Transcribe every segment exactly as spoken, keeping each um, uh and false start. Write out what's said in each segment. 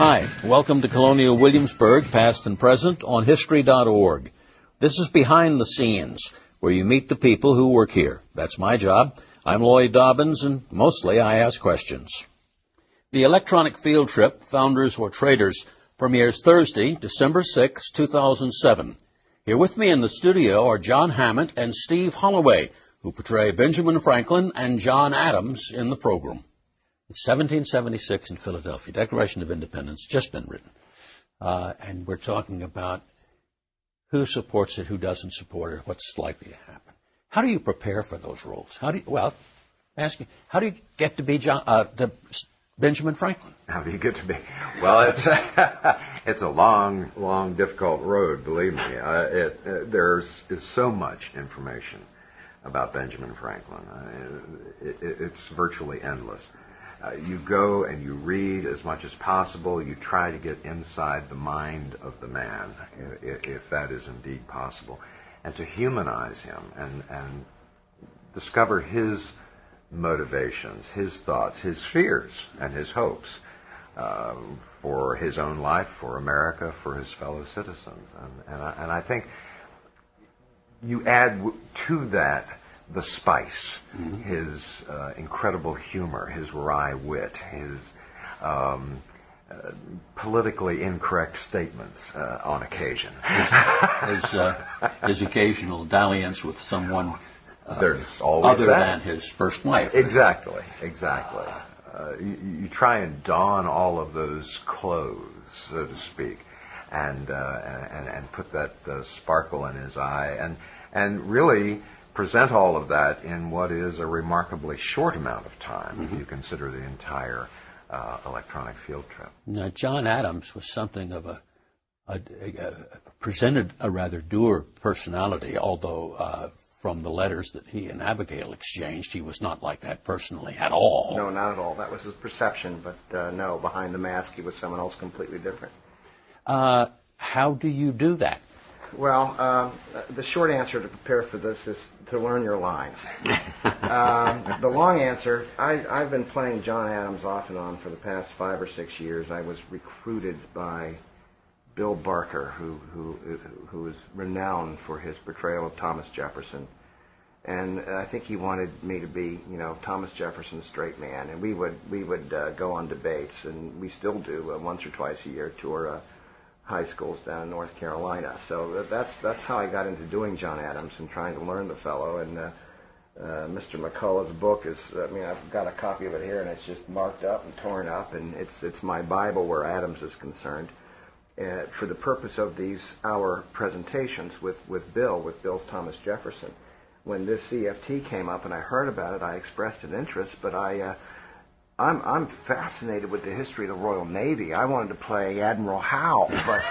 Hi, welcome to Colonial Williamsburg, past and present, on history dot org. This is Behind the Scenes, where you meet the people who work here. That's my job. I'm Lloyd Dobbins, and mostly I ask questions. The Electronic Field Trip, Founders or Traders, premieres Thursday, December sixth, two thousand seven. Here with me in the studio are John Hammett and Steve Holloway, who portray Benjamin Franklin and John Adams in the program. It's seventeen seventy-six in Philadelphia. Declaration of Independence just been written. Uh, and we're talking about who supports it, who doesn't support it, what's likely to happen. How do you prepare for those roles? How do you, well, ask you, how do you get to be John, uh, to Benjamin Franklin? How do you get to be? Well, it's it's a long, long, difficult road. Believe me, uh, it, uh, there's is so much information about Benjamin Franklin. Uh, it, it, it's virtually endless. Uh, you go and you read as much as possible. You try to get inside the mind of the man, if, if that is indeed possible, and to humanize him and, and discover his motivations, his thoughts, his fears, and his hopes uh, for his own life, for America, for his fellow citizens. And, and, I, and I think you add w- to that the spice, mm-hmm. his uh, incredible humor, his wry wit, his um, uh, politically incorrect statements uh, on occasion. His, his, uh, his occasional dalliance with someone uh, There's always other that. than his first wife. Exactly, exactly. Uh, you, you try and don all of those clothes, so to speak, and uh, and, and put that uh, sparkle in his eye, and and really present all of that in what is a remarkably short amount of time, mm-hmm. if you consider the entire uh, electronic field trip. Now, John Adams was something of a, a, a, a presented a rather dour personality, although uh, from the letters that he and Abigail exchanged, he was not like that personally at all. No, not at all. That was his perception, but uh, no, behind the mask, he was someone else completely different. Uh, how do you do that? Well, um, the short answer to prepare for this is to learn your lines. um, the long answer, I, I've been playing John Adams off and on for the past five or six years. I was recruited by Bill Barker, who who who is renowned for his portrayal of Thomas Jefferson. And I think he wanted me to be, you know, Thomas Jefferson's straight man. And we would we would uh, go on debates, and we still do uh, once or twice a year, tour uh, high schools down in North Carolina. So that's that's how I got into doing John Adams and trying to learn the fellow. And uh, uh, Mister McCullough's book is, I mean, I've got a copy of it here, and it's just marked up and torn up, and it's it's my Bible where Adams is concerned. Uh, for the purpose of these our presentations with, with Bill, with Bill's Thomas Jefferson, when this C F T came up and I heard about it, I expressed an interest, but I. Uh, I'm I'm fascinated with the history of the Royal Navy. I wanted to play Admiral Howe, but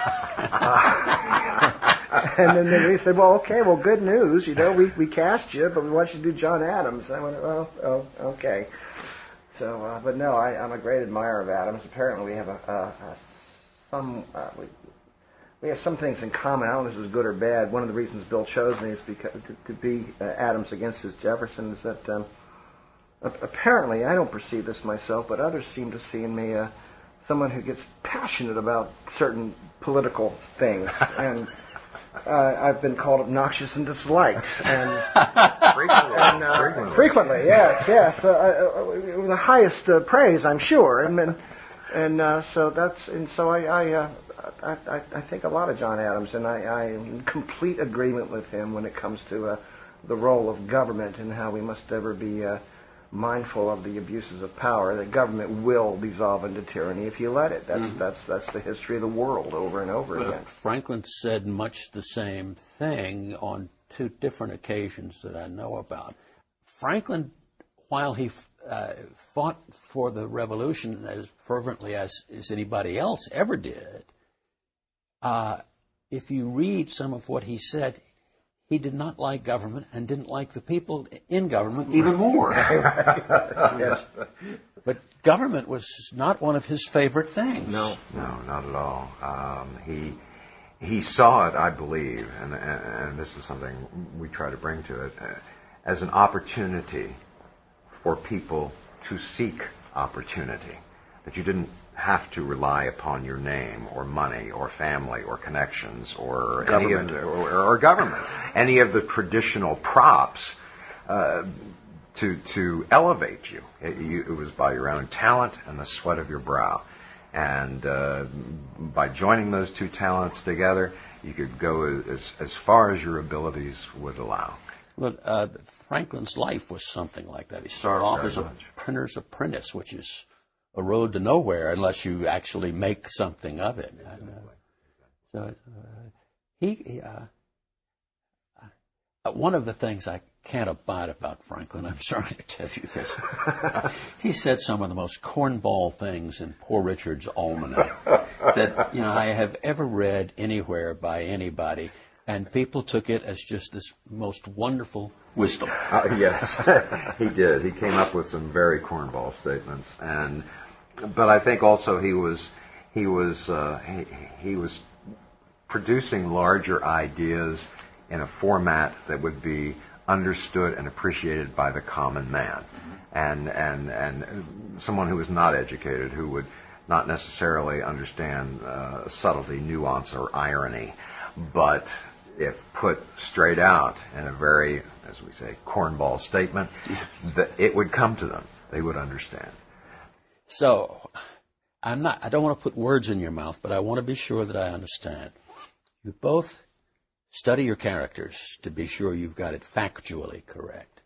uh, and then they said, "Well, okay, well, good news. You know, we we cast you, but we want you to do John Adams." And I went, "Well, oh, okay." So, uh, but no, I, I'm a great admirer of Adams. Apparently, we have a, a, a some uh, we we have some things in common. I don't know if this is good or bad. One of the reasons Bill chose me is because to, to be uh, Adams against his Jefferson is that. Um, Apparently, I don't perceive this myself, but others seem to see in me uh, someone who gets passionate about certain political things, and uh, I've been called obnoxious and disliked, and frequently, and, uh, frequently. frequently, yes, yes, uh, uh, the highest uh, praise, I'm sure, and and, and uh, so that's and so I I, uh, I I think a lot of John Adams, and I, I am in complete agreement with him when it comes to uh, the role of government and how we must ever be. Uh, mindful of the abuses of power, that government will dissolve into tyranny if you let it. That's mm-hmm. that's that's the history of the world over and over well, again. Franklin said much the same thing on two different occasions that I know about. Franklin, while he uh, fought for the revolution as fervently as, as anybody else ever did, uh, if you read some of what he said, he did not like government and didn't like the people in government even more. Yes. But government was not one of his favorite things. No, no, not at all. Um, he he saw it, I believe, and, and this is something we try to bring to it, uh, as an opportunity for people to seek opportunity. that you didn't have to rely upon your name or money or family or connections or government. any of the, or, or government, any of the traditional props uh, to to elevate you. It, you. it was by your own talent and the sweat of your brow. And uh, by joining those two talents together, you could go as, as far as your abilities would allow. Well, uh, Franklin's life was something like that. He started off Very as a much. printer's apprentice, which is a road to nowhere unless you actually make something of it. And, uh, so uh, he, uh, uh, one of the things I can't abide about Franklin, I'm sorry to tell you this, he said some of the most cornball things in Poor Richard's Almanac that, you know, I have ever read anywhere by anybody. And people took it as just this most wonderful wisdom. Uh, yes, he did. He came up with some very cornball statements, and but I think also he was he was uh, he, he was producing larger ideas in a format that would be understood and appreciated by the common man, mm-hmm. and and and someone who was not educated, who would not necessarily understand uh, subtlety, nuance, or irony, but if put straight out in a very, as we say, cornball statement, that it would come to them. They would understand. So, I'm not, I don't want to put words in your mouth, but I want to be sure that I understand. You both study your characters to be sure you've got it factually correct.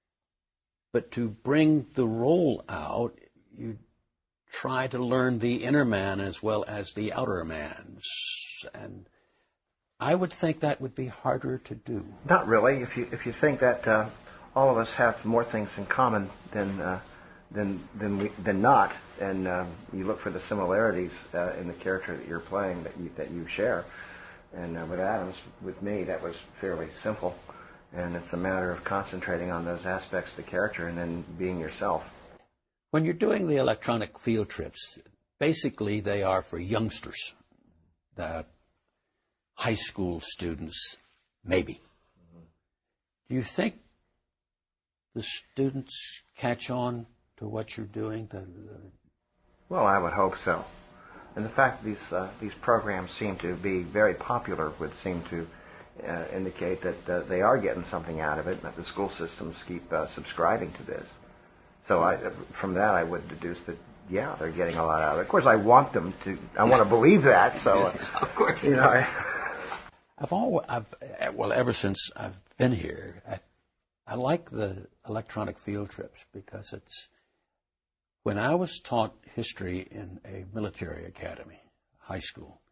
But to bring the role out, you try to learn the inner man as well as the outer man. And I would think that would be harder to do. Not really. If you if you think that uh, all of us have more things in common than uh, than than we, than not, and uh, you look for the similarities uh, in the character that you're playing that you that you share. And uh, with Adams, with me, that was fairly simple, and it's a matter of concentrating on those aspects of the character and then being yourself. When you're doing the electronic field trips, basically they are for youngsters. The high school students, maybe. Mm-hmm. Do you think the students catch on to what you're doing? To, uh... Well, I would hope so. And the fact that these uh, these programs seem to be very popular would seem to uh, indicate that uh, they are getting something out of it, and that the school systems keep uh, subscribing to this. So I, from that, I would deduce that, yeah, they're getting a lot out of it. Of course, I want them to. I want to believe that. So, yes, of course, you know. I, I've always, I've, well, ever since I've been here, I, I like the electronic field trips because it's, when I was taught history in a military academy, high school,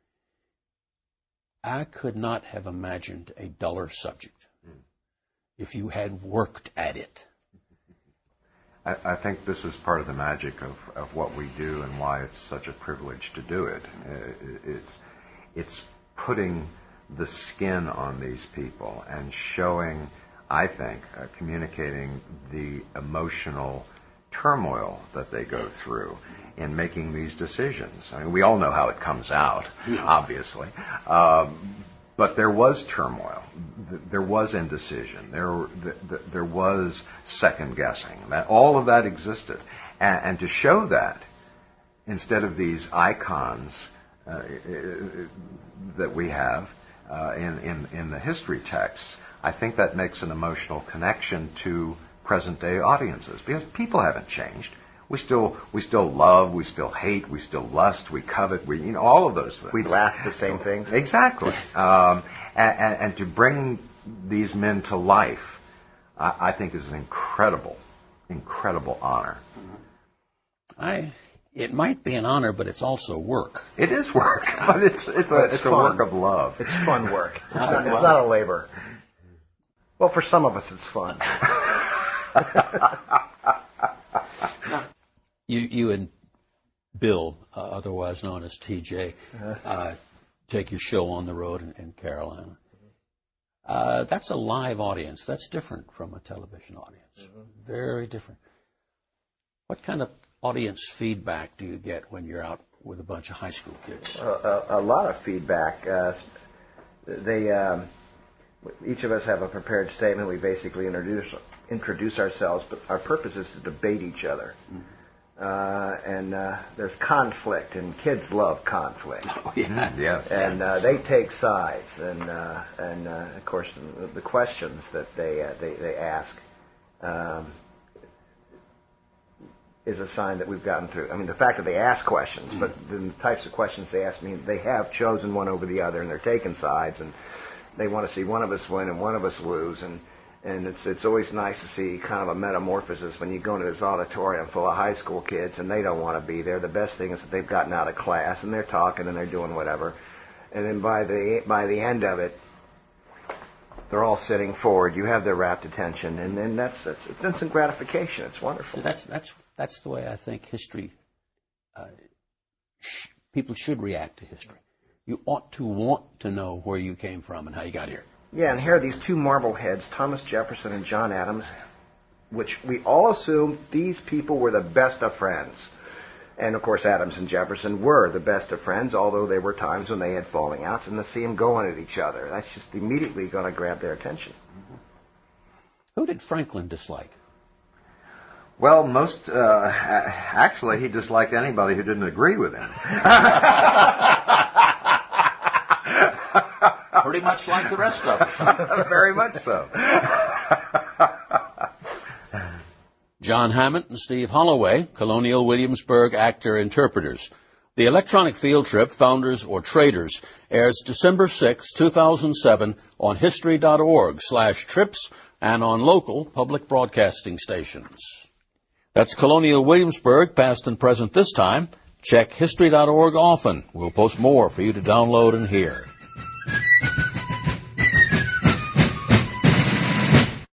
I could not have imagined a duller subject mm. if you had worked at it. I, I think this is part of the magic of, of what we do and why it's such a privilege to do it. it it's, it's putting the skin on these people and showing, I think, uh, communicating the emotional turmoil that they go through in making these decisions. I mean, we all know how it comes out, yeah. obviously, um, but there was turmoil, there was indecision, there there was second guessing. That all of that existed, and, and to show that instead of these icons uh, that we have. Uh, in, in, in the history texts, I think that makes an emotional connection to present-day audiences because people haven't changed. We still we still love, we still hate, we still lust, we covet, we you know all of those things. We laugh the same things. Exactly. um, and, and, and to bring these men to life, I, I think is an incredible, incredible honor. I. It might be an honor, but it's also work. It is work, but it's it's a it's, it's a work of love. It's fun work. It's not, it's not a labor. Well, for some of us, it's fun. you you and Bill, uh, otherwise known as T J, uh, take your show on the road in, in Carolina. Uh, that's a live audience. That's different from a television audience. Mm-hmm. Very different. What kind of audience feedback do you get when you're out with a bunch of high school kids? Uh, a, a lot of feedback. Uh, they, um, each of us have a prepared statement. We basically introduce introduce ourselves, but our purpose is to debate each other. Mm-hmm. Uh, and uh, there's conflict, and kids love conflict. Oh, yeah. Yes. And uh, they take sides, and uh, and uh, of course the, the questions that they uh, they, they ask um, is a sign that we've gotten through. I mean, the fact that they ask questions, mm. but the types of questions they ask mean they have chosen one over the other, and they're taking sides, and they want to see one of us win and one of us lose, and. And it's it's always nice to see kind of a metamorphosis when you go into this auditorium full of high school kids and they don't want to be there. The best thing is that they've gotten out of class and they're talking and they're doing whatever. And then by the by the end of it, they're all sitting forward. You have their rapt attention, and then that's that's it's instant gratification. It's wonderful. That's that's that's the way I think history. Uh, sh- people should react to history. You ought to want to know where you came from and how you got here. Yeah, and here are these two marble heads, Thomas Jefferson and John Adams, which we all assume these people were the best of friends. And, of course, Adams and Jefferson were the best of friends, although there were times when they had falling outs, and to see them going at each other, that's just immediately going to grab their attention. Mm-hmm. Who did Franklin dislike? Well, most, uh, actually, he disliked anybody who didn't agree with him. Pretty much like the rest of us. Very much so. John Hammond and Steve Holloway, Colonial Williamsburg actor-interpreters. The Electronic Field Trip, Founders or Traders, airs December sixth, two thousand seven on history.org slash trips and on local public broadcasting stations. That's Colonial Williamsburg, past and present this time. Check history dot org often. We'll post more for you to download and hear.